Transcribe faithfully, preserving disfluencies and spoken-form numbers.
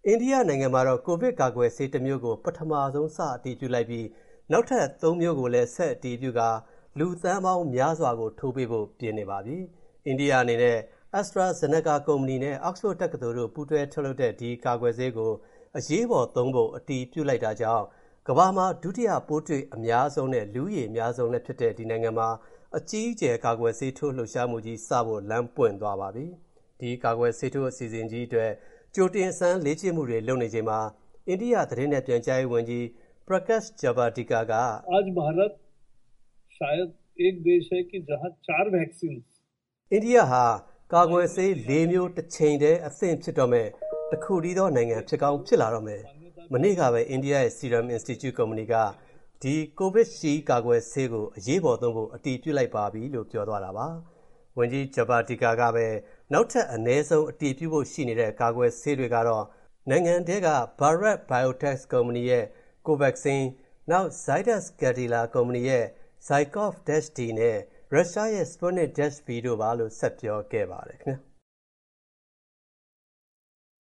အိန္ဒိယနိုင်ငံမှာတော့ကိုဗစ်ကာကွယ်ဆေးတစ်မျိုးကိုပထမဆုံးစအတည်ပြုလိုက်ပြီးနောက်ထပ်သုံးမျိုးကိုလည်းဆက်အတည်ပြုကာလူသန်းပေါင်းများစွာကိုထိုးပေးဖို့ပြင်နေပါပြီ။အိန္ဒိယအနေနဲ့ AstraZeneca ကုမ္ပဏီနဲ့ Oxford တက္ကသိုလ်တို့ပူးတွဲထုတ်လုပ်တဲ့ဒီကာကွယ်ဆေးကိုအရေးပေါ်သုံးဖို့အတည်ပြုလိုက်တာကြောင့်ကမ္ဘာမှာဒုတိယပိုးတွေ့အများဆုံးနဲ့လူဦးရေအများဆုံးလည်းဖြစ်တဲ့ဒီနိုင်ငံမှာအကြီးအကျယ်ကာကွယ်ဆေးထိုးလှုပ်ရှားမှုကြီးစဖို့လမ်းပွင့်သွားပါပြီ။ဒီကာကွယ်ဆေးထိုးအစီအစဉ်ကြီးအတွက်ကြိုတင်စမ်းလေ့ကျင့်မှုတွေလုပ်နေချိန်မှာအိန္ဒိယသတင်းနဲ့ပြန်ကြားရေးဝန်ကြီး Prakash Javadekar က आज भारत शायद एक देश है कि जहां चार वैक्सीन အိန္ဒိယဟာကာကွယ်ဆေး၄မျိုးတစ်ချိန်တည်းအသင့်ဖြစ်တော့မဲ့တစ်ခုတည်းသောနိုင်ငံဖြစ်ကောင်းဖြစ်လာတော့မယ်။မနေ့ကပဲအိန္ဒိယရဲ့ Serum Institute ကုမ္ပဏီကဒီ Covishield ကာကွယ်ဆေးကိုအရေးပေါ်သုံးဖို့အတည်ပြုလိုက်ပါပြီလို့ပြောသွားတာပါ။ဝန်ကြီး Javadekar ကပဲနောက်ထပ်အနည်းဆုံးအတည်ပြုဖို့ရှိနေတဲ့ကာကွယ်ဆေးတွေကတော့နိုင်ငံထဲက Bharat Biotech ကုမ္ပဏီရဲ့ Covaxin နောက် Zydus Cadila ကုမ္ပဏီရဲ့ Zykov-D နဲ့ရုရှားရဲ့ Sputnik-V တို့ပါလို့ဆက်ပြောခဲ့ပါတယ်ခင်ဗျာ။